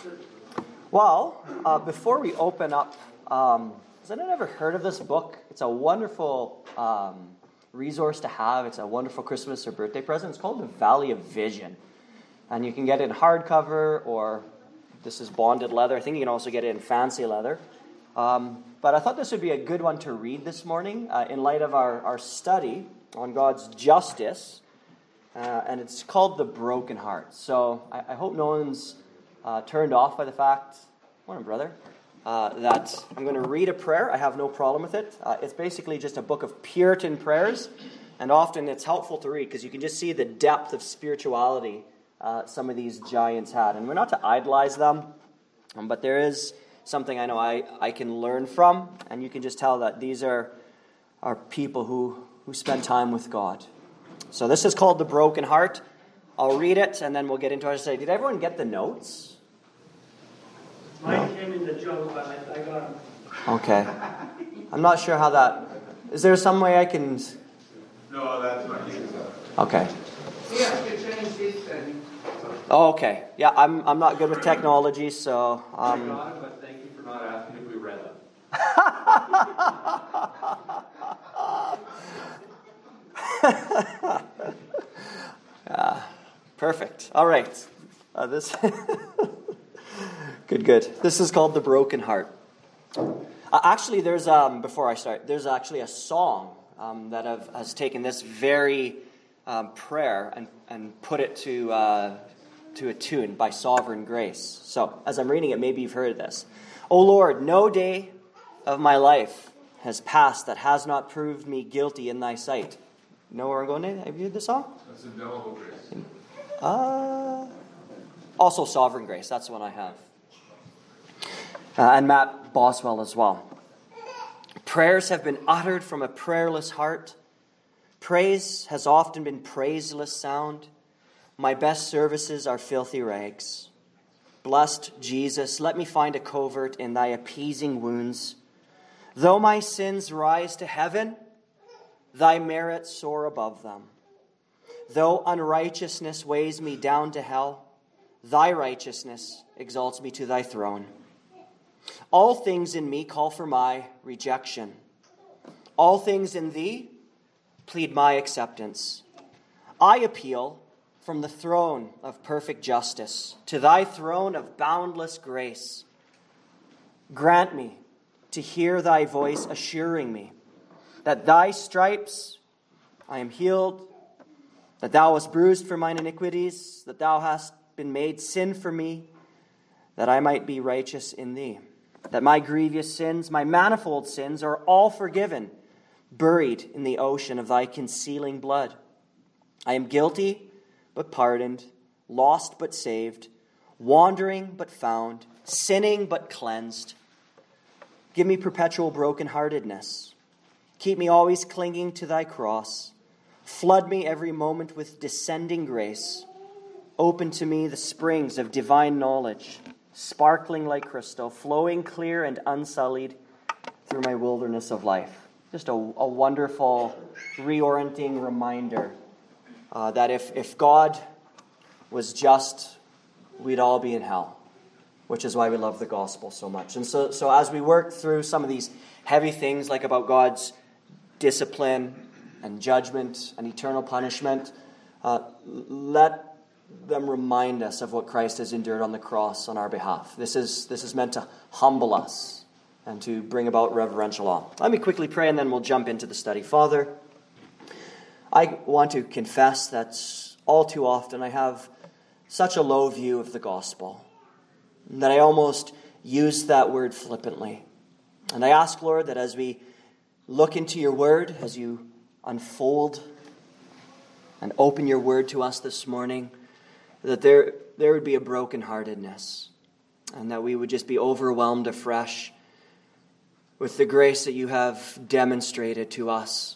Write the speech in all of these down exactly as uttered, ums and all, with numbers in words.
Well, uh, before we open up, um, has anyone ever heard of this book? It's a wonderful um, resource to have. It's a wonderful Christmas or birthday present. It's called The Valley of Vision. And you can get it in hardcover, or this is bonded leather. I think you can also get it in fancy leather. Um, but I thought this would be a good one to read this morning uh, in light of our, our study on God's justice. Uh, and it's called The Broken Heart. So I, I hope no one's uh, turned off by the fact, morning, brother, uh, that I'm going to read a prayer. I have no problem with it. Uh, it's basically just a book of Puritan prayers. And often it's helpful to read because you can just see the depth of spirituality uh, some of these giants had. And we're not to idolize them, um, but there is something I know I, I can learn from. And you can just tell that these are, are people who, who spend time with God. So this is called The Broken Heart. I'll read it, and then we'll get into it. Say, did everyone get the notes? Mine no. came in the junk, but I, I got them. Okay. I'm not sure how that... Is there some way I can... No, that's fine. Okay. Yeah, you change this thing. Oh, okay. Yeah, I'm I'm not good with technology, so... Um... I got it, but thank you for not asking if we read them. uh, perfect. All right. Uh, this good, good. This is called The Broken Heart. Uh, actually, there's um before I start, there's actually a song um, that have, has taken this very um, prayer and and put it to uh, to a tune by Sovereign Grace. So, as I'm reading it, maybe you've heard this. O Lord, no day of my life has passed that has not proved me guilty in thy sight. You know where I'm going to? Have you heard this song? That's Indelible Grace. Uh, also Sovereign Grace. That's the one I have. Uh, and Matt Boswell as well. Prayers have been uttered from a prayerless heart. Praise has often been praiseless sound. My best services are filthy rags. Blessed Jesus, let me find a covert in thy appeasing wounds. Though my sins rise to heaven, thy merits soar above them. Though unrighteousness weighs me down to hell, thy righteousness exalts me to thy throne. All things in me call for my rejection. All things in thee plead my acceptance. I appeal from the throne of perfect justice to thy throne of boundless grace. Grant me to hear thy voice assuring me that thy stripes I am healed, that thou wast bruised for mine iniquities, that thou hast been made sin for me, that I might be righteous in thee, that my grievous sins, my manifold sins, are all forgiven, buried in the ocean of thy concealing blood. I am guilty, but pardoned, lost, but saved, wandering, but found, sinning, but cleansed. Give me perpetual brokenheartedness. Keep me always clinging to thy cross. Flood me every moment with descending grace. Open to me the springs of divine knowledge, sparkling like crystal, flowing clear and unsullied through my wilderness of life. Just a, a wonderful, reorienting reminder uh, that if, if God was just, we'd all be in hell, which is why we love the gospel so much. And so, so as we work through some of these heavy things, like about God's discipline and judgment and eternal punishment, uh, let them remind us of what Christ has endured on the cross on our behalf. This is this is meant to humble us and to bring about reverential awe. Let me quickly pray, and then we'll jump into the study. Father, I want to confess that all too often I have such a low view of the gospel that I almost use that word flippantly. And I ask, Lord, that as we look into your word, as you unfold and open your word to us this morning, that there, there would be a brokenheartedness, and that we would just be overwhelmed afresh with the grace that you have demonstrated to us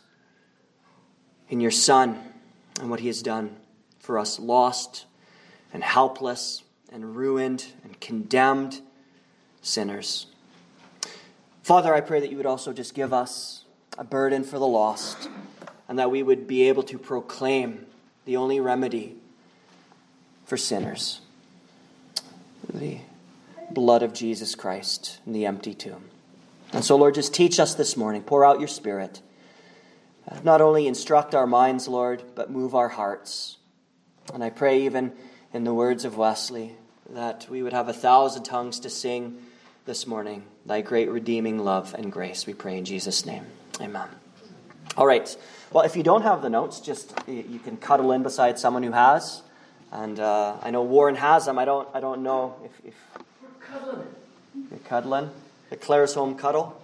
in your Son and what he has done for us, lost and helpless and ruined and condemned sinners. Father, I pray that you would also just give us a burden for the lost, and that we would be able to proclaim the only remedy for sinners. The blood of Jesus Christ in the empty tomb. And so, Lord, just teach us this morning. Pour out your Spirit. Not only instruct our minds, Lord, but move our hearts. And I pray even in the words of Wesley that we would have a thousand tongues to sing this morning, thy great redeeming love and grace. We pray in Jesus' name. Amen. All right. Well, if you don't have the notes, just you can cuddle in beside someone who has. And uh, I know Warren has them. I don't. I don't know if, if We're cuddling. you're cuddling. The Claire's home cuddle.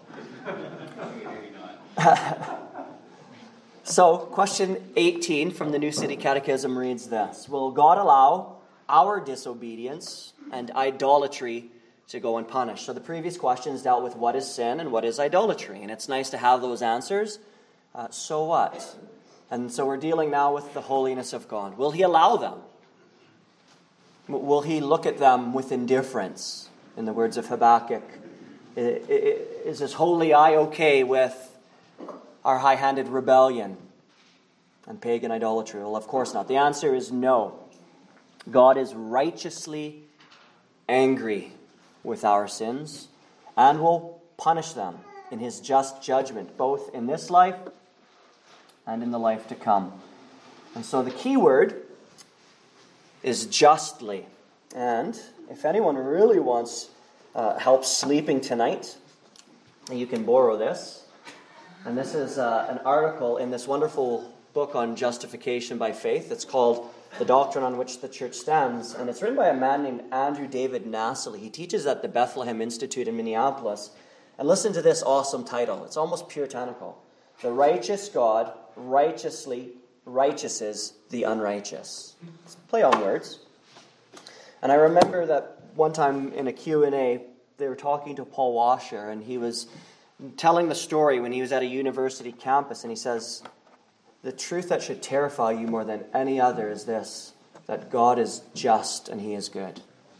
So, question eighteen from the New City Catechism reads this: will God allow our disobedience and idolatry to go unpunished? So the previous questions dealt with what is sin and what is idolatry. And it's nice to have those answers. Uh, so what? And so we're dealing now with the holiness of God. Will he allow them? Will he look at them with indifference? In the words of Habakkuk, is his holy eye okay with our high-handed rebellion and pagan idolatry? Well, of course not. The answer is no. God is righteously angry with our sins and will punish them in his just judgment, both in this life and in the life to come. And so the key word is justly. And if anyone really wants uh, help sleeping tonight, you can borrow this. And this is uh, an article in this wonderful book on justification by faith. It's called The Doctrine on Which the Church Stands. And it's written by a man named Andrew David Nassily. He teaches at the Bethlehem Institute in Minneapolis. And listen to this awesome title. It's almost puritanical. The righteous God righteously righteouses the unrighteous. It's a play on words. And I remember that one time in a Q and A, they were talking to Paul Washer, and he was telling the story when he was at a university campus, and he says, the truth that should terrify you more than any other is this, that God is just and he is good.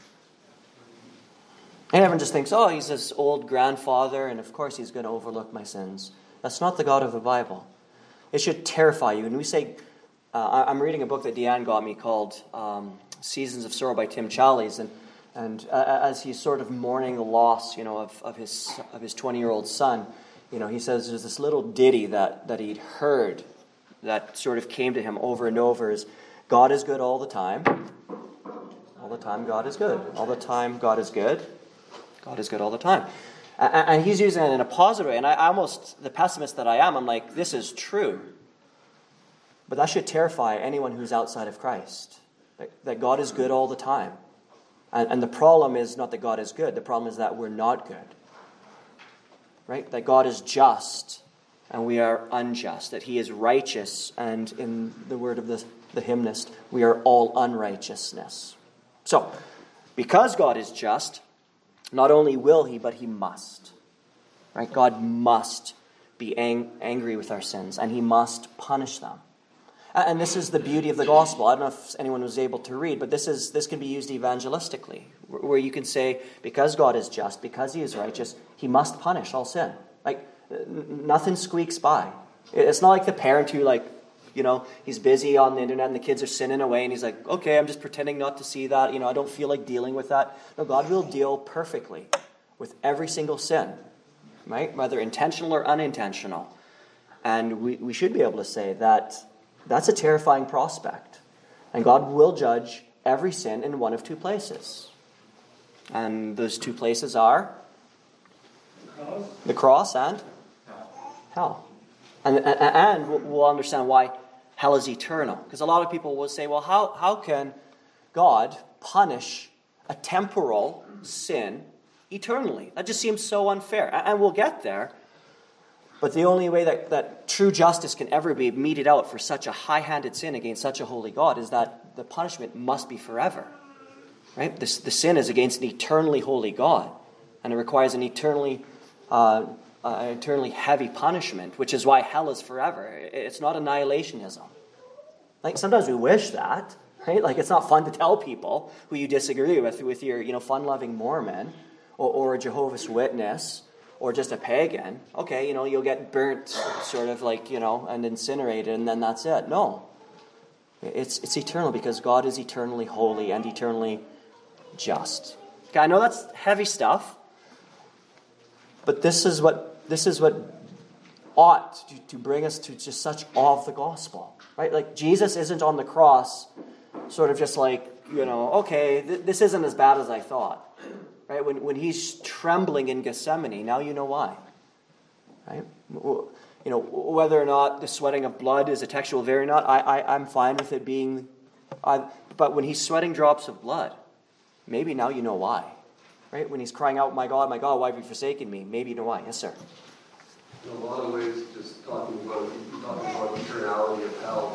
And everyone just thinks, oh, he's this old grandfather, and of course he's going to overlook my sins. That's not the God of the Bible. It should terrify you. And we say, uh, I'm reading a book that Deanne got me called um, Seasons of Sorrow by Tim Challies, and and uh, as he's sort of mourning the loss, you know, of, of his of his twenty-year-old son, you know, he says there's this little ditty that that he'd heard that sort of came to him over and over is, God is good all the time. All the time God is good. All the time God is good. God is good all the time. And he's using it in a positive way. And I almost, the pessimist that I am, I'm like, this is true. But that should terrify anyone who's outside of Christ. That, that God is good all the time. And, and the problem is not that God is good. The problem is that we're not good. Right? That God is just and we are unjust. That he is righteous, and in the word of the, the hymnist, we are all unrighteousness. So, because God is just, not only will he, but he must. Right? God must be ang- angry with our sins, and he must punish them. And this is the beauty of the gospel. I don't know if anyone was able to read, but this is this can be used evangelistically, where you can say, because God is just, because he is righteous, he must punish all sin. Like, nothing squeaks by. It's not like the parent who, like, you know, he's busy on the internet and the kids are sinning away and he's like, okay, I'm just pretending not to see that. You know, I don't feel like dealing with that. No, God will deal perfectly with every single sin, right? Whether intentional or unintentional. And we, we should be able to say that that's a terrifying prospect. And God will judge every sin in one of two places. And those two places are Cross. the cross and hell. And, and, and we'll understand why hell is eternal. Because a lot of people will say, well, how, how can God punish a temporal sin eternally? That just seems so unfair. And we'll get there. But the only way that, that true justice can ever be meted out for such a high-handed sin against such a holy God is that the punishment must be forever. Right? This, the sin is against an eternally holy God. And it requires an eternally uh, uh, eternally heavy punishment, which is why hell is forever. It's not annihilationism. Like, sometimes we wish that, right? Like, it's not fun to tell people who you disagree with, with your, you know, fun-loving Mormon or, or a Jehovah's Witness or just a pagan. Okay, you know, you'll get burnt, sort of like, you know, and incinerated, and then that's it. No. It's, it's eternal because God is eternally holy and eternally just. Okay, I know that's heavy stuff, but this is what this is what ought to, to bring us to just such awe of the gospel, right? Like Jesus isn't on the cross, sort of just like, you know, okay, th- this isn't as bad as I thought, right? When when he's trembling in Gethsemane, now you know why, right? You know, whether or not the sweating of blood is a textual variant or not, I, I I'm fine with it being, uh, but when he's sweating drops of blood, maybe now you know why, right? When he's crying out, "My God, my God, why have you forsaken me?" Maybe you know why. Yes, sir. In a lot of ways, just talking about talking about eternality of hell,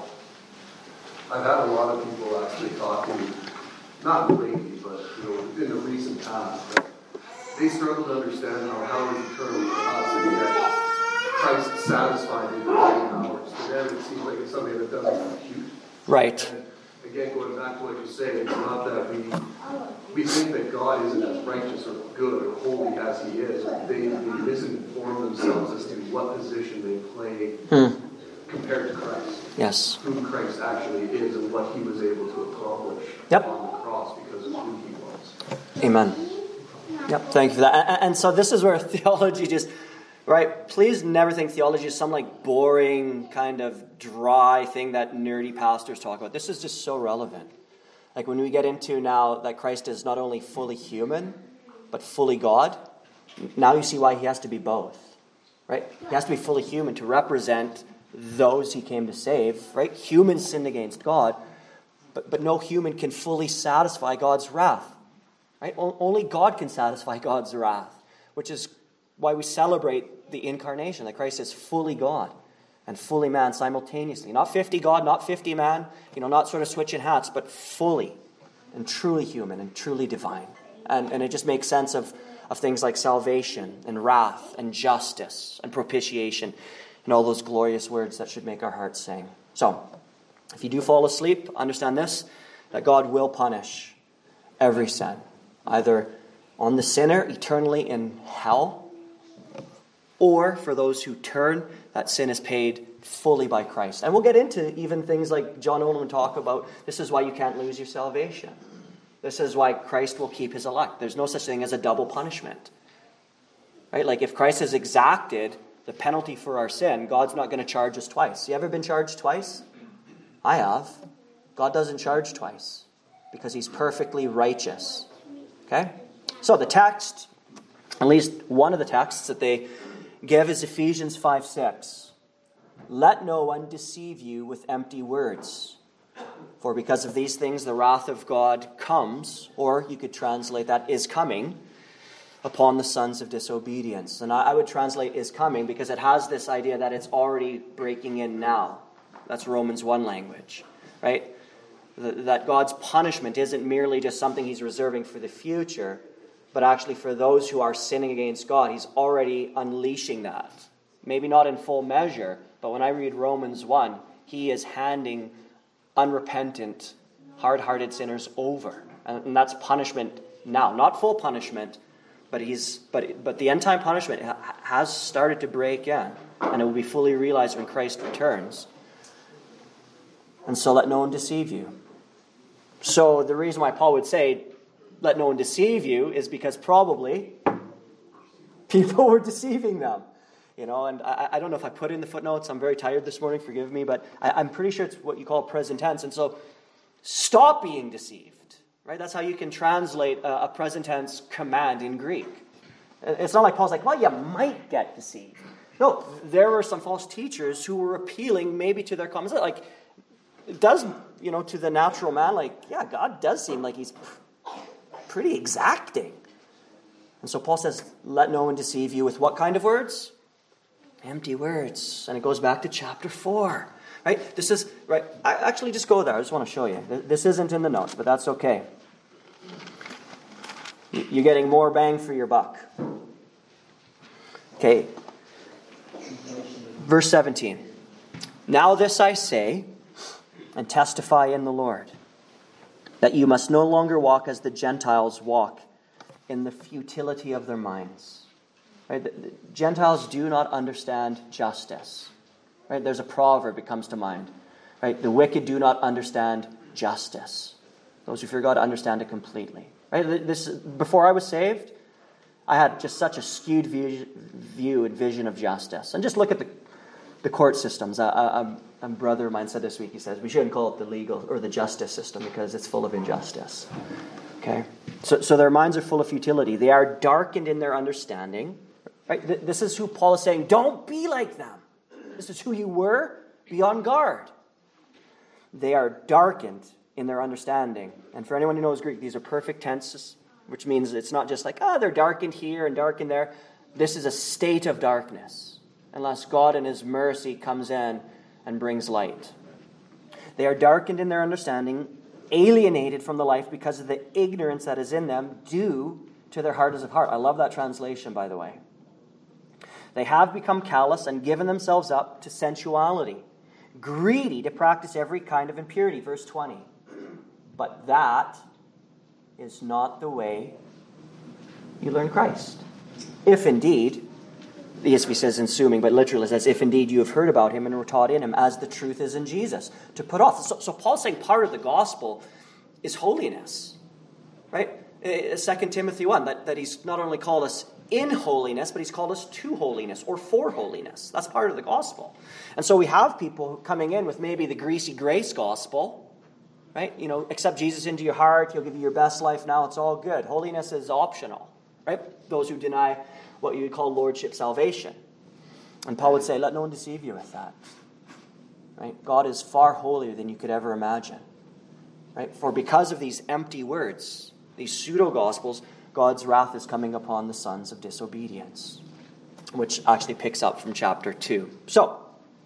I've had a lot of people actually talking, not lately, but you know, in the recent past, that they struggle to understand how hell is eternal for us, and yet Christ satisfied in the hours. To them, it seems like it's something that doesn't compute. Right. And again, going back to what you say, it's not that we we think that God isn't as righteous or good or holy as He is. They, they misinform themselves as to what position they play hmm. compared to Christ. Yes. Who Christ actually is and what He was able to accomplish yep. on the cross because of who He was. Amen. Yep. Thank you for that. And, and so this is where theology just, right? Please never think theology is some like boring kind of dry thing that nerdy pastors talk about. This is just so relevant. Like when we get into now that Christ is not only fully human, but fully God, now you see why He has to be both, right? He has to be fully human to represent those He came to save, right? Humans sinned against God, but, but no human can fully satisfy God's wrath, right? O- only God can satisfy God's wrath, which is why we celebrate the incarnation, that Christ is fully God and fully man simultaneously. Not fifty God, not fifty man, you know, not sort of switching hats, but fully and truly human and truly divine. And, and it just makes sense of, of things like salvation and wrath and justice and propitiation and all those glorious words that should make our hearts sing. So, if you do fall asleep, understand this, that God will punish every sin, either on the sinner eternally in hell, or for those who turn, that sin is paid fully by Christ. And we'll get into even things like John Owen talk about, this is why you can't lose your salvation. This is why Christ will keep His elect. There's no such thing as a double punishment. Right? Like if Christ has exacted the penalty for our sin, God's not going to charge us twice. You ever been charged twice? I have. God doesn't charge twice because He's perfectly righteous. Okay? So the text, at least one of the texts that they give is Ephesians five six. Let no one deceive you with empty words. For because of these things the wrath of God comes, or you could translate that, is coming, upon the sons of disobedience. And I, I would translate is coming because it has this idea that it's already breaking in now. That's Romans one language, right? That God's punishment isn't merely just something He's reserving for the future, but actually for those who are sinning against God, He's already unleashing that. Maybe not in full measure, but when I read Romans one, He is handing unrepentant, hard-hearted sinners over. And that's punishment now. Not full punishment, but he's but but the end-time punishment has started to break in, and it will be fully realized when Christ returns. And so let no one deceive you. So the reason why Paul would say, let no one deceive you, is because probably people were deceiving them. You know, and I, I don't know if I put in the footnotes. I'm very tired this morning, forgive me, but I, I'm pretty sure it's what you call present tense. And so stop being deceived, right? That's how you can translate a, a present tense command in Greek. It's not like Paul's like, well, you might get deceived. No, there were some false teachers who were appealing maybe to their common sense. Like, it does, you know, to the natural man, like, yeah, God does seem like He's pretty exacting. And so Paul says, let no one deceive you with what kind of words? Empty words. And it goes back to chapter four. Right? This is, right, I actually just go there. I just want to show you. This isn't in the notes, but that's okay. You're getting more bang for your buck. Okay. Verse seventeen. Now this I say, and testify in the Lord, that you must no longer walk as the Gentiles walk, in the futility of their minds. Right? The, the Gentiles do not understand justice. Right? There's a proverb that comes to mind. Right? The wicked do not understand justice. Those who fear God understand it completely. Right? This, before I was saved, I had just such a skewed view, view and vision of justice. And just look at the, the court systems. A, a, a brother of mine said this week, he says, we shouldn't call it the legal or the justice system because it's full of injustice. Okay? So, so their minds are full of futility. They are darkened in their understanding. Right? This is who Paul is saying, don't be like them. This is who you were. Be on guard. They are darkened in their understanding. And for anyone who knows Greek, these are perfect tenses, which means it's not just like, ah, oh, they're darkened here and darkened there. This is a state of darkness, unless God in his mercy comes in and brings light. They are darkened in their understanding, alienated from the life because of the ignorance that is in them due to their hardness of heart. I love that translation, by the way. They have become callous and given themselves up to sensuality, greedy to practice every kind of impurity. Verse twenty. But that is not the way you learn Christ. If indeed, the E S V says assuming, but literally it says, if indeed you have heard about him and were taught in him, as the truth is in Jesus, to put off. So, so Paul's saying part of the gospel is holiness, right? Second Timothy one, that, that he's not only called us in holiness, but he's called us to holiness or for holiness. That's part of the gospel. And so we have people coming in with maybe the greasy grace gospel, right? You know, accept Jesus into your heart. He'll give you your best life now. It's all good. Holiness is optional, right? Those who deny what you would call lordship salvation. And Paul would say, let no one deceive you with that, right? God is far holier than you could ever imagine, right? For because of these empty words, these pseudo-gospels, God's wrath is coming upon the sons of disobedience, which actually picks up from chapter two. So,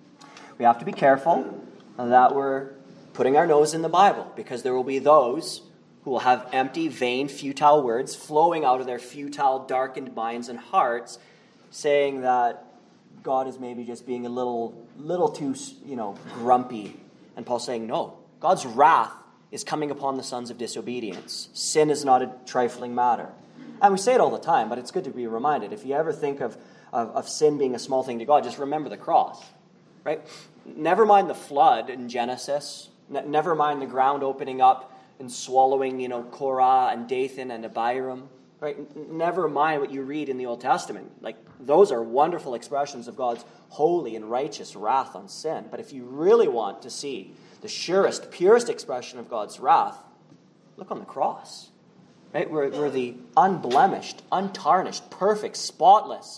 we have to be careful that we're putting our nose in the Bible, because there will be those who will have empty, vain, futile words flowing out of their futile, darkened minds and hearts, saying that God is maybe just being a little, little too, you know, grumpy. And Paul's saying, no, God's wrath is coming upon the sons of disobedience. Sin is not a trifling matter. And we say it all the time, but it's good to be reminded. If you ever think of, of, of sin being a small thing to God, just remember the cross, right? Never mind the flood in Genesis. N- never mind the ground opening up and swallowing, you know, Korah and Dathan and Abiram, right? N- never mind what you read in the Old Testament. Like, those are wonderful expressions of God's holy and righteous wrath on sin. But if you really want to see the surest, purest expression of God's wrath, look on the cross. Right? Where, where the unblemished, untarnished, perfect, spotless,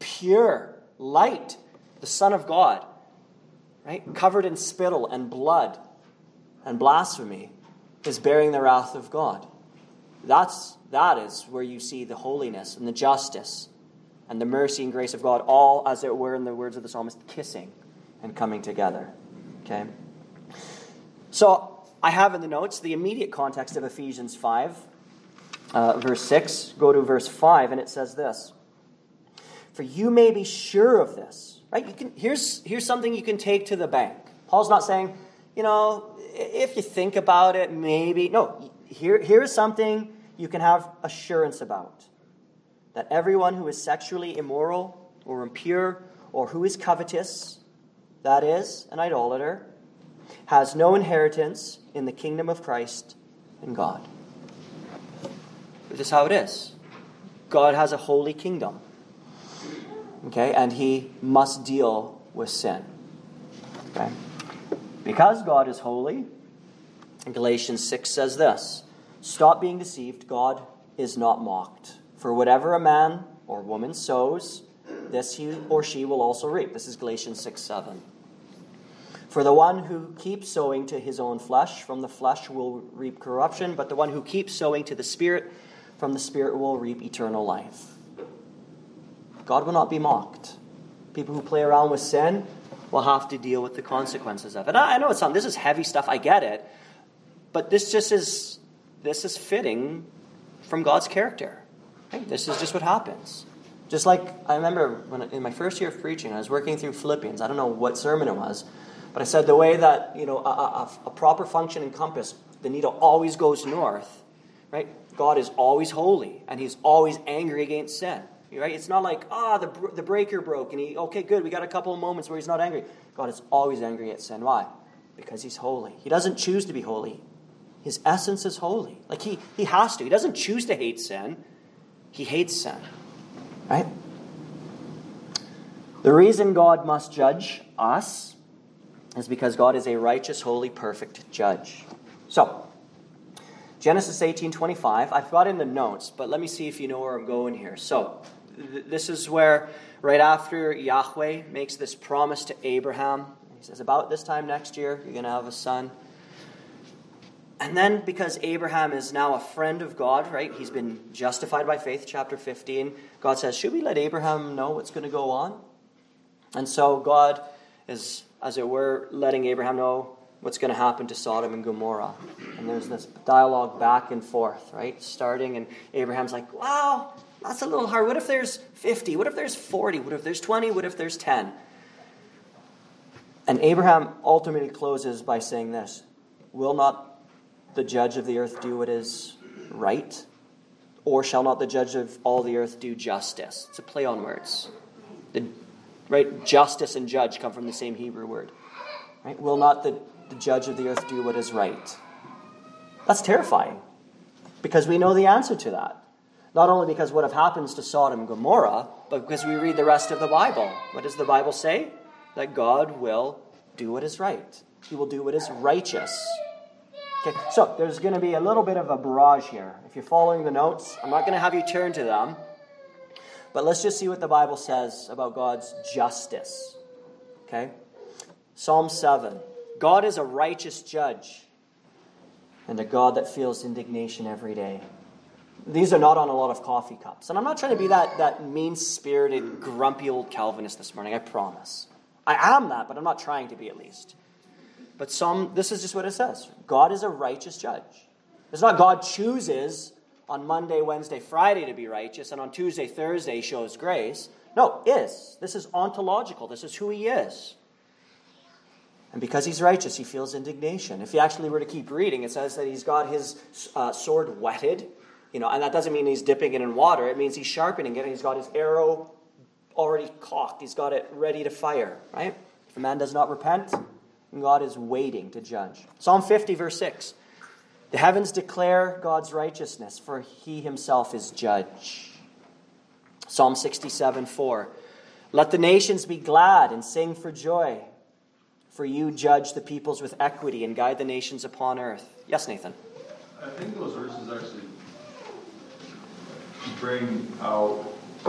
pure, light, the Son of God, right, covered in spittle and blood and blasphemy, is bearing the wrath of God. That's, that is where you see the holiness and the justice and the mercy and grace of God, all, as it were, in the words of the psalmist, kissing and coming together. Okay? So, I have in the notes the immediate context of Ephesians five. Uh, verse six, go to verse five, and it says this. For you may be sure of this. Right? You can, here's, here's something you can take to the bank. Paul's not saying, you know, if you think about it, maybe. No, here, here's something you can have assurance about. That everyone who is sexually immoral or impure or who is covetous, that is, an idolater, has no inheritance in the kingdom of Christ and God. This is how it is. God has a holy kingdom. Okay, and he must deal with sin. Okay? Because God is holy, Galatians six says this, stop being deceived, God is not mocked. For whatever a man or woman sows, this he or she will also reap. This is Galatians six seven. For the one who keeps sowing to his own flesh, from the flesh will reap corruption, but the one who keeps sowing to the Spirit, from the Spirit will reap eternal life. God will not be mocked. People who play around with sin will have to deal with the consequences of it. I know it's not, this is heavy stuff, I get it. But this just is, this is fitting from God's character. Right? This is just what happens. Just like, I remember when in my first year of preaching, I was working through Philippians. I don't know what sermon it was, but I said the way that, you know, a, a, a proper functioning compass, the needle always goes north, right? God is always holy, and he's always angry against sin. Right? It's not like, ah, oh, the, the breaker broke, and he, okay, good, we got a couple of moments where he's not angry. God is always angry at sin. Why? Because he's holy. He doesn't choose to be holy. His essence is holy. Like he, he has to. He doesn't choose to hate sin. He hates sin. Right? The reason God must judge us is because God is a righteous, holy, perfect judge. So, Genesis eighteen twenty-five. I've got in the notes, but let me see if you know where I'm going here. So, th- this is where, right after Yahweh makes this promise to Abraham, he says, about this time next year, you're going to have a son. And then, because Abraham is now a friend of God, right? He's been justified by faith, chapter fifteen. God says, should we let Abraham know what's going to go on? And so God is, as it were, letting Abraham know what's going to happen to Sodom and Gomorrah. And there's this dialogue back and forth, right? Starting, and Abraham's like, wow, that's a little hard. What if there's fifty? What if there's forty? What if there's twenty? What if there's ten? And Abraham ultimately closes by saying this, will not the judge of the earth do what is right? Or shall not the judge of all the earth do justice? It's a play on words. The, right? Justice and judge come from the same Hebrew word. Right? Will not the, the judge of the earth do what is right? That's terrifying. Because we know the answer to that. Not only because what happens to Sodom and Gomorrah, but because we read the rest of the Bible. What does the Bible say? That God will do what is right. He will do what is righteous. Okay, so there's going to be a little bit of a barrage here. If you're following the notes, I'm not going to have you turn to them. But let's just see what the Bible says about God's justice. Okay? Psalm seven. God is a righteous judge and a God that feels indignation every day. These are not on a lot of coffee cups. And I'm not trying to be that, that mean-spirited, grumpy old Calvinist this morning, I promise. I am that, but I'm not trying to be at least. But some, this is just what it says. God is a righteous judge. It's not God chooses on Monday, Wednesday, Friday to be righteous, and on Tuesday, Thursday shows grace. No, is. This is ontological. This is who he is. And because he's righteous, he feels indignation. If you actually were to keep reading, it says that he's got his uh, sword whetted. You know, and that doesn't mean he's dipping it in water. It means he's sharpening it, and he's got his arrow already cocked. He's got it ready to fire, right? If a man does not repent, God is waiting to judge. Psalm fifty, verse six. The heavens declare God's righteousness, for he himself is judge. Psalm sixty-seven, four. Let the nations be glad and sing for joy, for you judge the peoples with equity and guide the nations upon earth. Yes, Nathan? I think those verses actually bring out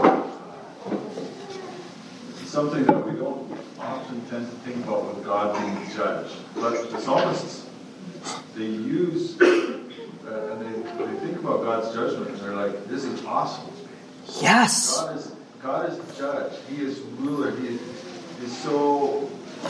something that we don't often tend to think about with God being judge. But the psalmists, they use, uh, and they, they think about God's judgment, and they're like, this is awesome. Yes! God is God is the judge. He is ruler. He is, is so...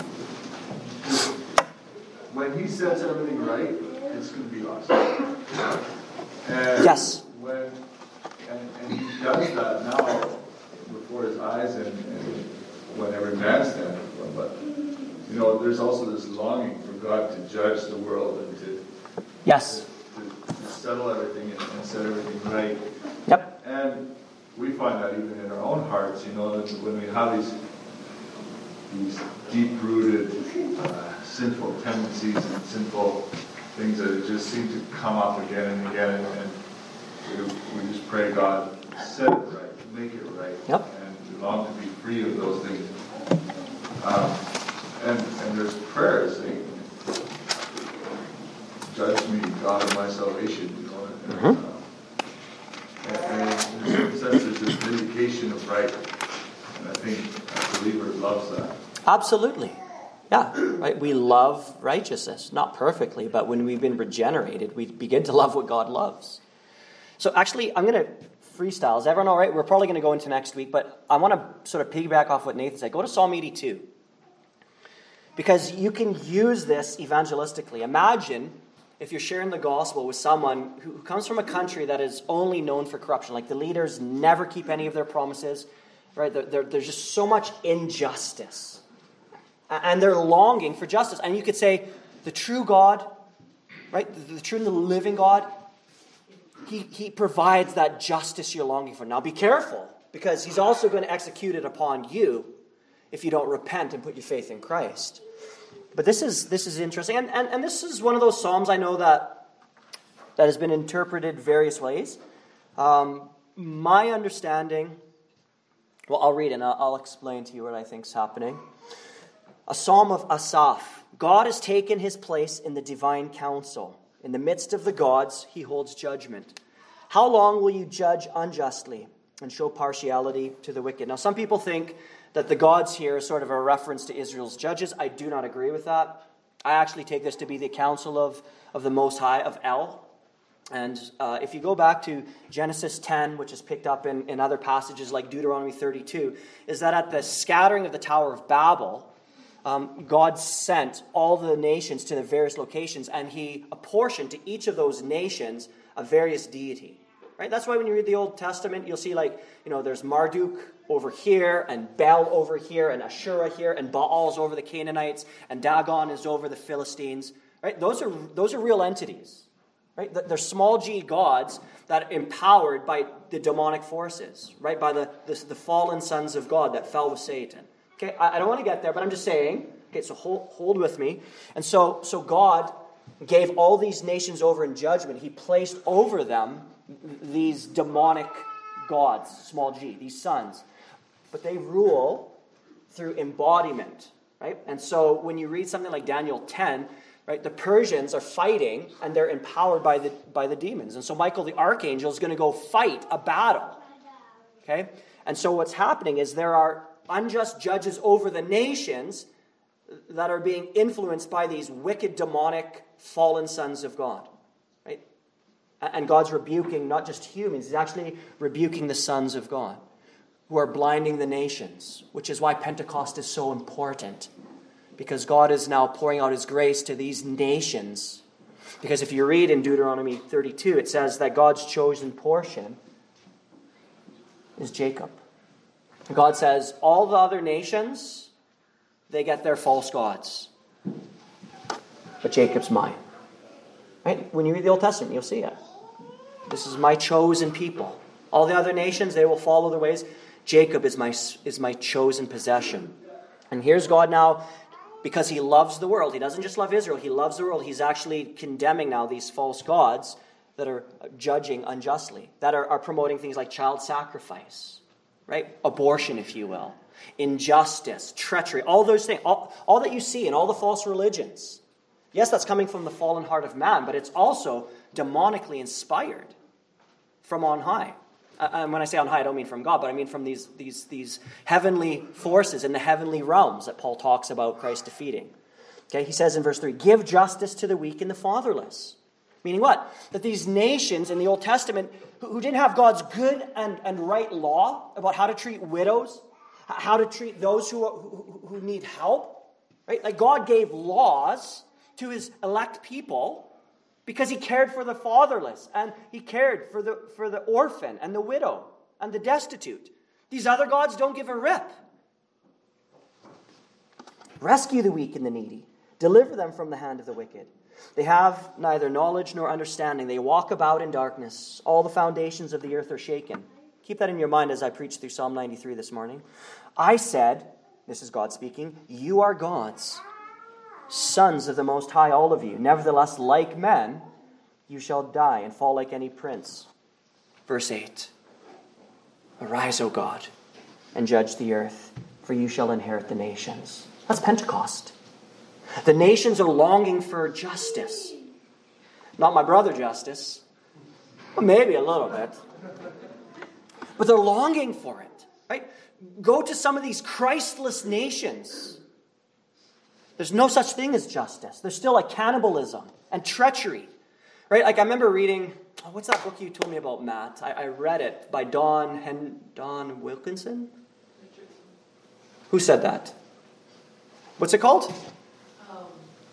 When he sets everything right, it's going to be awesome. And yes. When, and, and he does that now before his eyes, and, and when every man stands before him. But, you know, there's also this longing for God to judge the world and to, yes. to, to settle everything and, and set everything right. Yep. And we find that even in our own hearts, you know, when we have these these deep-rooted uh, sinful tendencies and sinful things that just seem to come up again and again, and, and we, we just pray, God, set it right, make it right, yep. and we long to be free of those things. Um, and, and there's prayers saying, judge me, God of my salvation, you know, and, mm-hmm. uh, and, and in a certain sense, there's this vindication of right, and I think a believer loves that. Absolutely. Yeah, right. We love righteousness, not perfectly, but when we've been regenerated, we begin to love what God loves. So actually, I'm going to freestyle. Is everyone all right? We're probably going to go into next week, but I want to sort of piggyback off what Nathan said. Go to Psalm eighty-two. Because you can use this evangelistically. Imagine if you're sharing the gospel with someone who comes from a country that is only known for corruption. Like the leaders never keep any of their promises. Right? There, there, there's just so much injustice. And they're longing for justice. And you could say, the true God, right? The, the true and the living God, he, he provides that justice you're longing for. Now be careful, because he's also going to execute it upon you if you don't repent and put your faith in Christ. But this is this is interesting. And, and, and this is one of those Psalms I know that that has been interpreted various ways. Um, my understanding, well, I'll read it and I'll, I'll explain to you what I think is happening. A psalm of Asaph. God has taken his place in the divine council. In the midst of the gods, he holds judgment. How long will you judge unjustly and show partiality to the wicked? Now, some people think that the gods here is sort of a reference to Israel's judges. I do not agree with that. I actually take this to be the council of, of the Most High, of El. And uh, if you go back to Genesis ten, which is picked up in, in other passages like Deuteronomy thirty-two, is that at the scattering of the Tower of Babel, um, God sent all the nations to their various locations, and he apportioned to each of those nations a various deity. Right? That's why when you read the Old Testament, you'll see like, you know, there's Marduk over here, and Bel over here, and Ashura here, and Baal's over the Canaanites, and Dagon is over the Philistines. Right? Those are those are real entities. Right? They're small g gods that are empowered by the demonic forces, right? By the, the, the fallen sons of God that fell with Satan. Okay, I, I don't want to get there, but I'm just saying, okay, so hold, hold with me. And so, so God gave all these nations over in judgment. He placed over them these demonic gods, small g, these sons. But they rule through embodiment, right? And so when you read something like Daniel ten, right, the Persians are fighting, and they're empowered by the by the demons. And so Michael the archangel is going to go fight a battle. Okay? And so what's happening is there are unjust judges over the nations that are being influenced by these wicked, demonic, fallen sons of God. Right? And God's rebuking not just humans, he's actually rebuking the sons of God who are blinding the nations, which is why Pentecost is so important. Because God is now pouring out his grace to these nations. Because if you read in Deuteronomy thirty-two, it says that God's chosen portion is Jacob. God says, all the other nations, they get their false gods. But Jacob's mine. Right? When you read the Old Testament, you'll see it. This is my chosen people. All the other nations, they will follow their ways. Jacob is my, is my chosen possession. And here's God now, because he loves the world. He doesn't just love Israel. He loves the world. He's actually condemning now these false gods that are judging unjustly, that are, are promoting things like child sacrifice, right? Abortion, if you will. Injustice, treachery, all those things. All, all that you see in all the false religions. Yes, that's coming from the fallen heart of man, but it's also demonically inspired from on high. And when I say on high, I don't mean from God, but I mean from these, these, these heavenly forces in the heavenly realms that Paul talks about Christ defeating. Okay, he says in verse three, give justice to the weak and the fatherless. Meaning what? That these nations in the Old Testament who, who didn't have God's good and, and right law about how to treat widows, how to treat those who, who, who need help, right? Like God gave laws to his elect people because he cared for the fatherless, and he cared for the for the orphan and the widow and the destitute. These other gods don't give a rip. Rescue the weak and the needy. Deliver them from the hand of the wicked. They have neither knowledge nor understanding. They walk about in darkness. All the foundations of the earth are shaken. Keep that in your mind as I preach through Psalm ninety-three this morning. I said, this is God speaking, you are gods, sons of the Most High, all of you. Nevertheless, like men, you shall die and fall like any prince. Verse eight. Arise, O God, and judge the earth, for you shall inherit the nations. That's Pentecost. The nations are longing for justice. Not my brother justice. Well, maybe a little bit. But they're longing for it. Right? Go to some of these Christless nations. There's no such thing as justice. There's still like cannibalism and treachery. Right? Like I remember reading, oh, what's that book you told me about, Matt? I, I read it by Don Hen, Don Wilkinson. Who said that? What's it called? Um.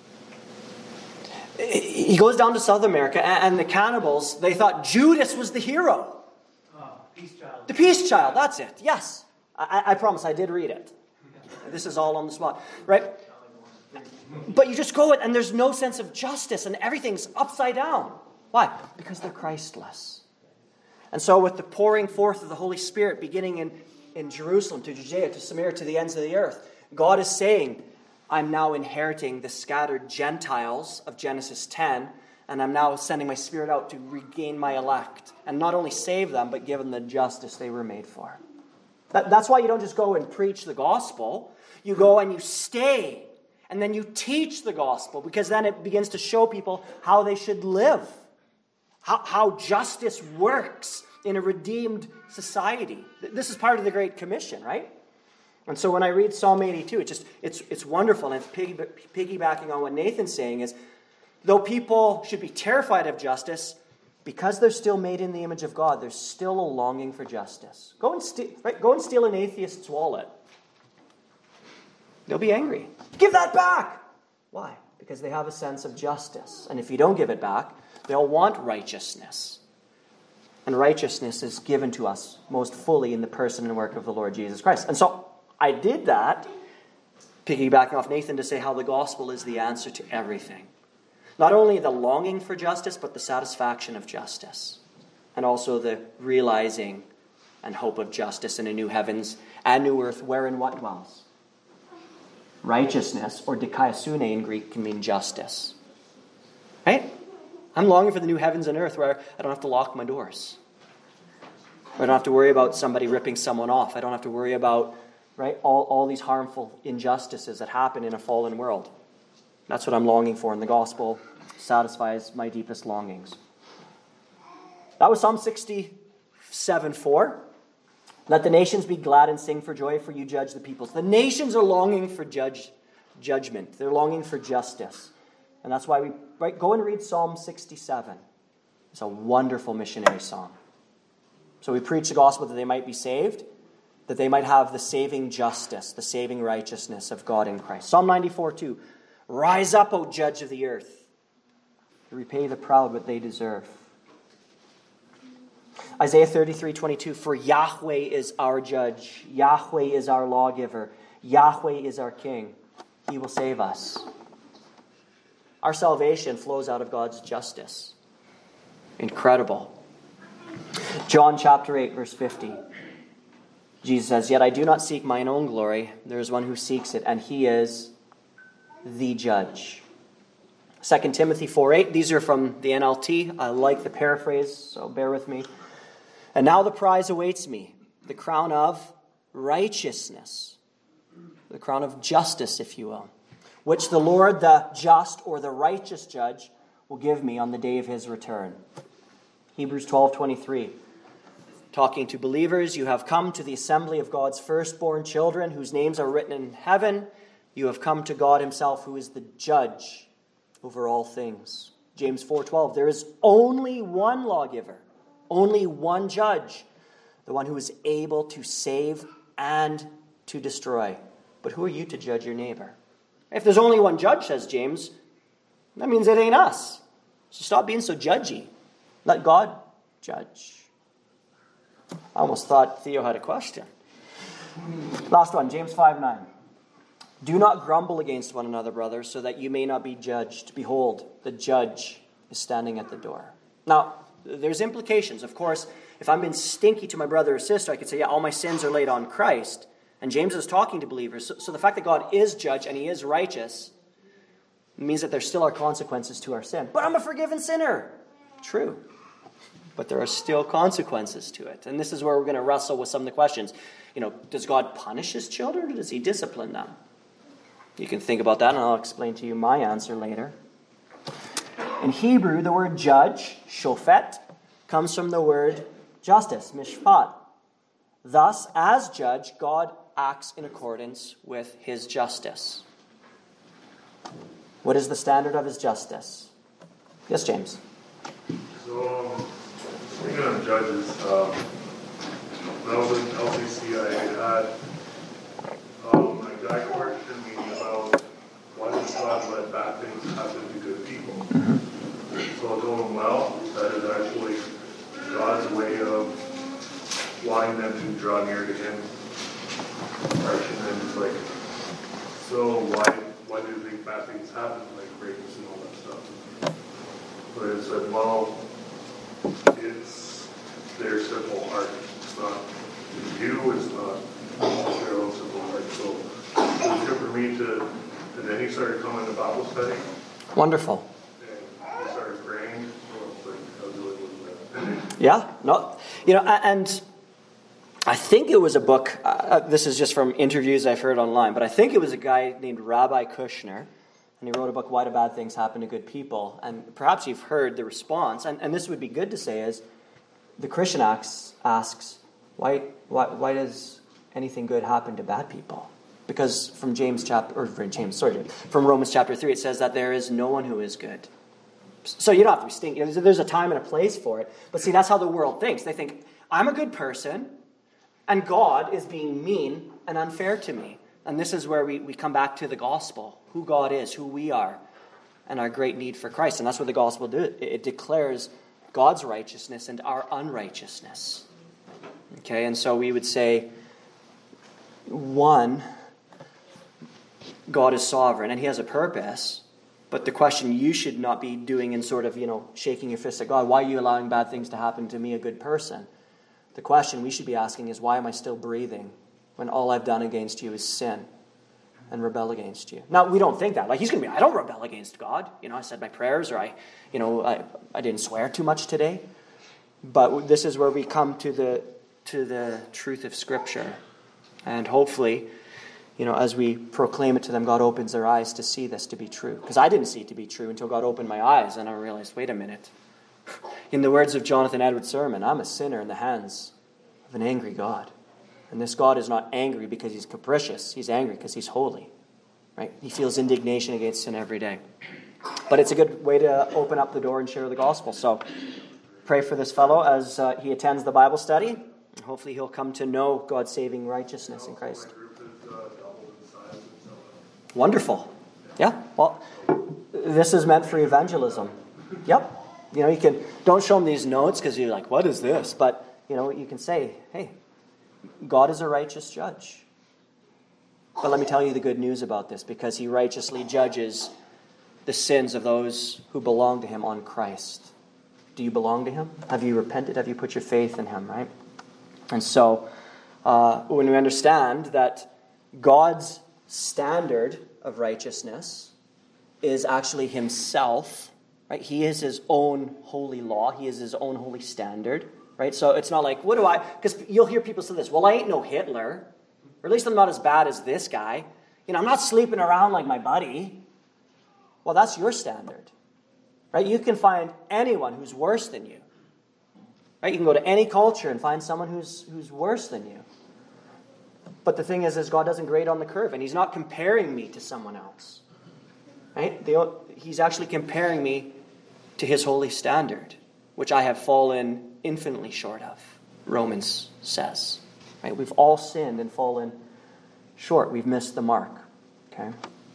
He goes down to South America, and, and the cannibals, they thought Judas was the hero. Oh, Peace Child. The Peace Child, that's it. Yes. I, I promise, I did read it. This is all on the spot. Right? But you just go and there's no sense of justice and everything's upside down. Why? Because they're Christless. And so with the pouring forth of the Holy Spirit beginning in, in Jerusalem to Judea to Samaria to the ends of the earth, God is saying, I'm now inheriting the scattered Gentiles of Genesis ten, and I'm now sending my Spirit out to regain my elect, and not only save them, but give them the justice they were made for. That, that's why you don't just go and preach the gospel. You go and you stay, and then you teach the gospel, because then it begins to show people how they should live, how, how justice works in a redeemed society. This is part of the Great Commission, right? And so when I read Psalm eighty-two, it just it's it's wonderful, and it's piggy, piggybacking on what Nathan's saying is, though people should be terrified of justice, because they're still made in the image of God, there's still a longing for justice. Go and steal, right? Go and steal an atheist's wallet. They'll be angry. Give that back. Why? Because they have a sense of justice, and if you don't give it back, they'll want righteousness. And righteousness is given to us most fully in the person and work of the Lord Jesus Christ. And so I did that, piggybacking off Nathan, to say how the gospel is the answer to everything. Not only the longing for justice, but the satisfaction of justice. And also the realizing and hope of justice in a new heavens and new earth, wherein what dwells? Righteousness, or dikaiosune in Greek, can mean justice. Right? I'm longing for the new heavens and earth where I don't have to lock my doors. I don't have to worry about somebody ripping someone off. I don't have to worry about, right, all, all these harmful injustices that happen in a fallen world. That's what I'm longing for, and the gospel satisfies my deepest longings. That was Psalm sixty-seven four. Let the nations be glad and sing for joy, for you judge the peoples. The nations are longing for judge, judgment. They're longing for justice. And that's why we right, go and read Psalm sixty-seven. It's a wonderful missionary song. So we preach the gospel that they might be saved, that they might have the saving justice, the saving righteousness of God in Christ. Psalm ninety-four two. Rise up, O judge of the earth, to repay the proud what they deserve. Isaiah thirty-three twenty-two. For Yahweh is our judge. Yahweh is our lawgiver. Yahweh is our king. He will save us. Our salvation flows out of God's justice. Incredible. John chapter eight, verse fifty. Jesus says, Yet I do not seek mine own glory. There is one who seeks it, and he is the judge. Second Timothy four eight. These are from the N L T. I like the paraphrase, so bear with me. And now the prize awaits me, the crown of righteousness, the crown of justice, if you will, which the Lord, the just or the righteous judge, will give me on the day of his return. Hebrews twelve twenty-three. Talking to believers, you have come to the assembly of God's firstborn children, whose names are written in heaven. You have come to God himself, who is the judge over all things. James four twelve. There is only one lawgiver, only one judge, the one who is able to save and to destroy. But who are you to judge your neighbor? If there's only one judge, says James, that means it ain't us. So stop being so judgy. Let God judge. I almost thought Theo had a question. Last one, James five nine. Do not grumble against one another, brothers, so that you may not be judged. Behold, the judge is standing at the door. Now, there's implications. Of course, if I'm being stinky to my brother or sister, I could say, yeah, all my sins are laid on Christ. And James is talking to believers. So, so the fact that God is judge and he is righteous means that there still are consequences to our sin. But I'm a forgiven sinner. True. But there are still consequences to it. And this is where we're going to wrestle with some of the questions. You know, does God punish his children or does he discipline them? You can think about that, and I'll explain to you my answer later. In Hebrew, the word judge, shofet, comes from the word justice, mishpat. Thus, as judge, God acts in accordance with his justice. What is the standard of his justice? Yes, James. So, um, speaking of judges, um, when I was in L C C, I had um, a guy questioned me about why does God let bad things happen to good people. Mm-hmm. So I told him, well, that is actually God's way of wanting them to draw near to him. And it's like, so why why do you think bad things happen, like rapes and all that stuff? But I said, well, it's their simple heart. It's not you, it's not their own simple heart. So it was good for me to, and then he started coming to Bible study. Wonderful. And he started praying Yeah, no, you know, and I think it was a book, uh, this is just from interviews I've heard online, but I think it was a guy named Rabbi Kushner, and he wrote a book, Why Do Bad Things Happen to Good People? And perhaps you've heard the response, and, and this would be good to say is, the Christian asks, asks why, why, why does anything good happen to bad people? Because from James chapter, or from James, sorry, from Romans chapter three, it says that there is no one who is good. So you don't have to be stinky. There's a time and a place for it. But see, that's how the world thinks. They think, I'm a good person, and God is being mean and unfair to me. And this is where we, we come back to the gospel, who God is, who we are, and our great need for Christ. And that's what the gospel does. It, it declares God's righteousness and our unrighteousness. Okay, and so we would say, one, God is sovereign, and he has a purpose. But the question you should not be doing in sort of, you know, shaking your fist at God, why are you allowing bad things to happen to me, a good person? The question we should be asking is, why am I still breathing when all I've done against you is sin and rebel against you? Now, we don't think that. Like, he's going to be, I don't rebel against God. You know, I said my prayers, or I, you know, I, I didn't swear too much today. But this is where we come to the to the truth of Scripture. And hopefully, you know, as we proclaim it to them, God opens their eyes to see this to be true. Because I didn't see it to be true until God opened my eyes, and I realized, wait a minute. In the words of Jonathan Edwards' sermon, I'm a sinner in the hands of an angry God. And this God is not angry because he's capricious. He's angry because he's holy. Right? He feels indignation against sin every day. But it's a good way to open up the door and share the gospel. So pray for this fellow as uh, he attends the Bible study. And hopefully he'll come to know God's saving righteousness in Christ. Wonderful. Yeah. Well, this is meant for evangelism. Yep. You know, you can, don't show them these notes because you're like, what is this? But, you know, you can say, hey, God is a righteous judge. But let me tell you the good news about this, because he righteously judges the sins of those who belong to him on Christ. Do you belong to him? Have you repented? Have you put your faith in him, right? And so, uh, when we understand that God's standard of righteousness is actually himself, right? He is his own holy law. He is his own holy standard, right? So it's not like, what do I, because you'll hear people say this, well, I ain't no Hitler, or at least I'm not as bad as this guy. You know, I'm not sleeping around like my buddy. Well, that's your standard, right? You can find anyone who's worse than you, right? You can go to any culture and find someone who's who's worse than you. But the thing is, is God doesn't grade on the curve, and he's not comparing me to someone else, right? They, he's actually comparing me to his holy standard, which I have fallen infinitely short of, Romans says. Right? We've all sinned and fallen short. We've missed the mark. Okay.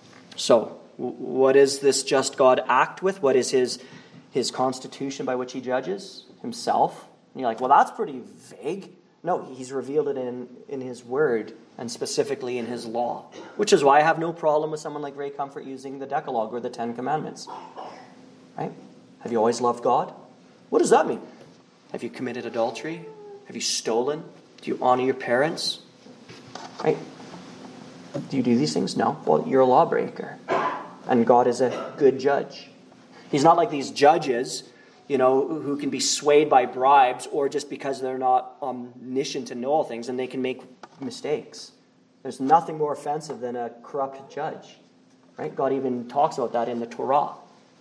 So, w- what is this just God act with? What is his his constitution by which he judges himself? And you're like, well, that's pretty vague. No, he's revealed it in, in his word, and specifically in his law. Which is why I have no problem with someone like Ray Comfort using the Decalogue or the Ten Commandments. Right? Have you always loved God? What does that mean? Have you committed adultery? Have you stolen? Do you honor your parents? Right? Do you do these things? No. Well, you're a lawbreaker. And God is a good judge. He's not like these judges, you know, who can be swayed by bribes or just because they're not omniscient to know all things and they can make mistakes. There's nothing more offensive than a corrupt judge. Right? God even talks about that in the Torah.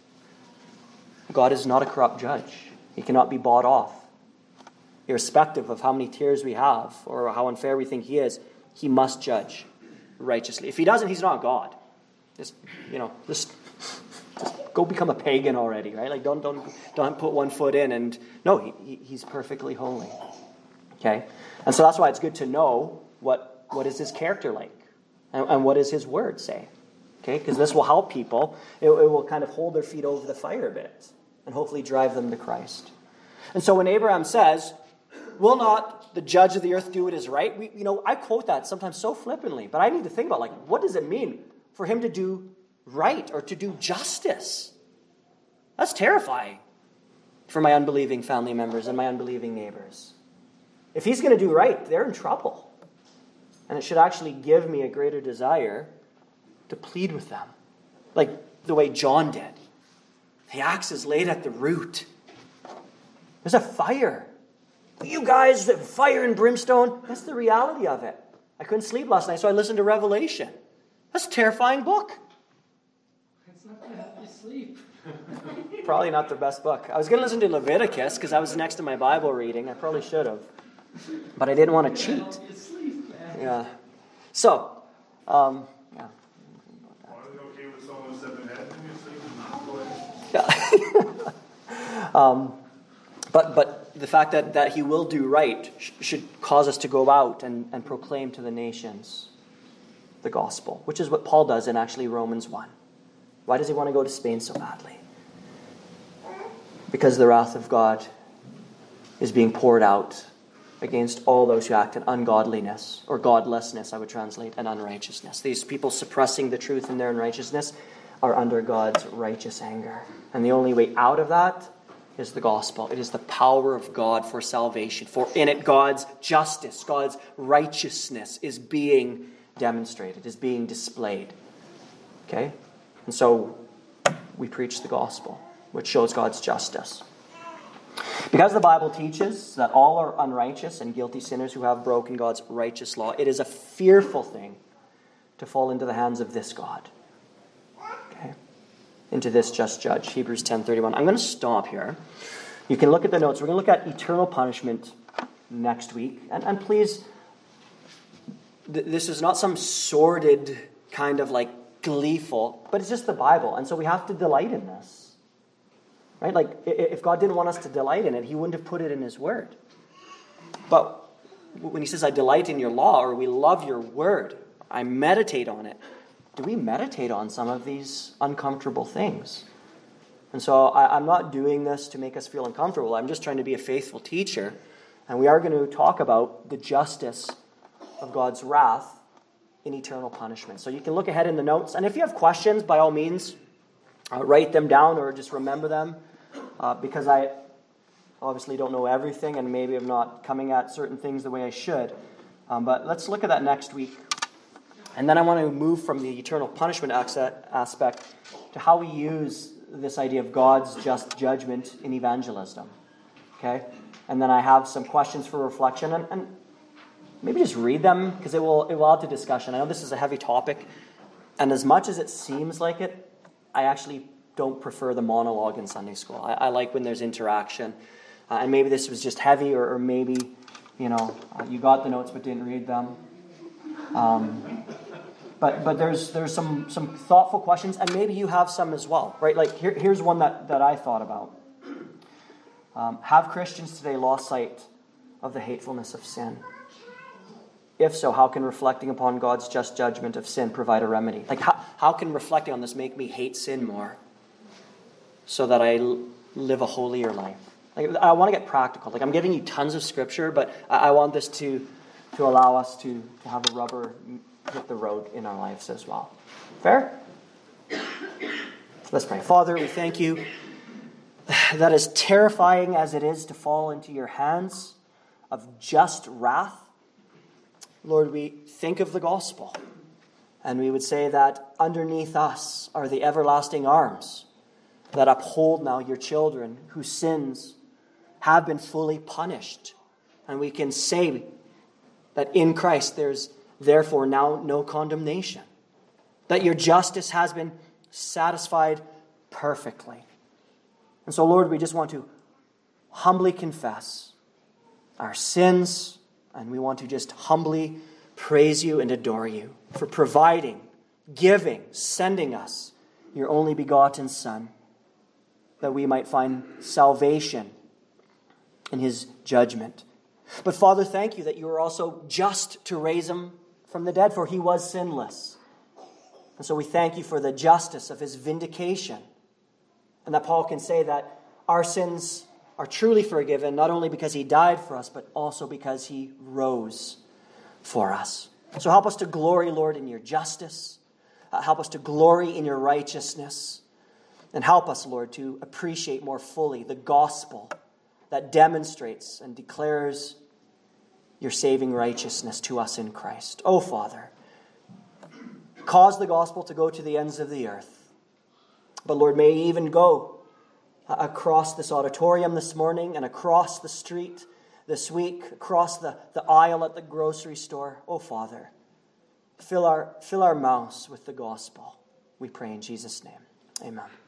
God is not a corrupt judge. He cannot be bought off. Irrespective of how many tears we have or how unfair we think he is, he must judge righteously. If he doesn't, he's not God. Just, you know, just, just go become a pagan already, right? Like, don't don't don't put one foot in and no, he, he's perfectly holy. Okay, and so that's why it's good to know what what is his character like, and, and what does his word say. Okay, because this will help people. It, it will kind of hold their feet over the fire a bit and hopefully drive them to Christ. And so when Abraham says, will not the judge of the earth do what is right? We, you know, I quote that sometimes so flippantly, but I need to think about, like, what does it mean for him to do right or to do justice? That's terrifying for my unbelieving family members and my unbelieving neighbors. If he's going to do right, they're in trouble. And it should actually give me a greater desire to plead with them, like the way John did. The axe is laid at the root. There's a fire You guys, fire and brimstone. That's the reality of it. I couldn't sleep last night, so I listened to Revelation. That's a terrifying book. It's not going to help you sleep. Probably not the best book. I was going to listen to Leviticus because I was next to my Bible reading. I probably should have. But I didn't want to cheat. Help you sleep, man. Yeah. So, um, yeah. Are you okay with someone stepping ahead in your sleep? Yeah. um, but but the fact that, that he will do right sh- should cause us to go out and, and proclaim to the nations the gospel, which is what Paul does in actually Romans one. Why does he want to go to Spain so badly? Because the wrath of God is being poured out against all those who act in ungodliness, or godlessness, I would translate, and unrighteousness. These people suppressing the truth in their unrighteousness are under God's righteous anger. And the only way out of that is the gospel. It is the power of God for salvation. For in it, God's justice, God's righteousness is being demonstrated, is being displayed. Okay? And so we preach the gospel, which shows God's justice. Because the Bible teaches that all are unrighteous and guilty sinners who have broken God's righteous law, it is a fearful thing to fall into the hands of this God. Okay? Into this just judge. Hebrews ten thirty-one. I'm going to stop here. You can look at the notes. We're going to look at eternal punishment next week. And, and please, th- this is not some sordid kind of like gleeful, but it's just the Bible. And so we have to delight in this. Right? Like, if God didn't want us to delight in it, he wouldn't have put it in his word. But when he says, I delight in your law, or we love your word, I meditate on it, do we meditate on some of these uncomfortable things? And so I, I'm not doing this to make us feel uncomfortable. I'm just trying to be a faithful teacher. And we are going to talk about the justice of God's wrath in eternal punishment. So you can look ahead in the notes. And if you have questions, by all means, uh, write them down or just remember them. Uh, because I obviously don't know everything and maybe I'm not coming at certain things the way I should. Um, but let's look at that next week. And then I want to move from the eternal punishment aspect to how we use this idea of God's just judgment in evangelism. Okay? And then I have some questions for reflection. And, and maybe just read them because it will, it will add to discussion. I know this is a heavy topic. And as much as it seems like it, I actually don't prefer the monologue in Sunday school. I, I like when there's interaction. Uh, and maybe this was just heavy, or, or maybe, you know, uh, you got the notes but didn't read them. Um, but but there's there's some, some thoughtful questions, and maybe you have some as well, right? Like here, here's one that, that I thought about. Um, have Christians today lost sight of the hatefulness of sin? If so, how can reflecting upon God's just judgment of sin provide a remedy? Like how, how can reflecting on this make me hate sin more? So that I live a holier life. Like, I want to get practical. Like I'm giving you tons of scripture, but I, I want this to, to allow us to, to have the rubber hit the road in our lives as well. Fair? Let's pray. Father, we thank you that as terrifying as it is to fall into your hands of just wrath, Lord, we think of the gospel. And we would say that underneath us are the everlasting arms that uphold now your children whose sins have been fully punished. And we can say that in Christ there's therefore now no condemnation. That your justice has been satisfied perfectly. And so, Lord, we just want to humbly confess our sins, and we want to just humbly praise you and adore you for providing, giving, sending us your only begotten Son, that we might find salvation in his judgment. But Father, thank you that you are also just to raise him from the dead, for he was sinless. And so we thank you for the justice of his vindication. And that Paul can say that our sins are truly forgiven, not only because he died for us, but also because he rose for us. So help us to glory, Lord, in your justice. Uh, help us to glory in your righteousness. And help us, Lord, to appreciate more fully the gospel that demonstrates and declares your saving righteousness to us in Christ. Oh, Father, cause the gospel to go to the ends of the earth. But, Lord, may it even go across this auditorium this morning and across the street this week across the, the aisle at the grocery store. Oh, Father, fill our, fill our mouths with the gospel. We pray in Jesus' name. Amen.